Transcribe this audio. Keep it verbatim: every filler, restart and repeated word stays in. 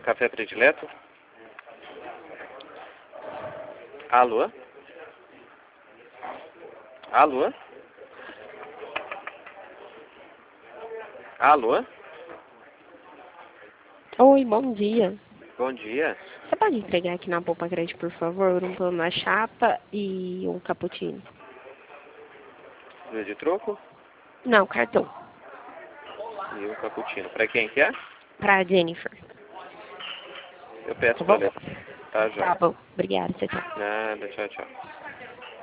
café predileto? Alô? Alô? Alô? Oi, bom dia. Bom dia. Você pode entregar aqui na Poupa Grande, por favor, um pão na chapa e um cappuccino? Dois de troco Não, cartão. e um cappuccino. Pra quem que é? Pra Jennifer. Eu peço Tá pra bom? levar. Tá, Tá joia. bom. Obrigada, tchau, tchau. Nada, tchau, tchau.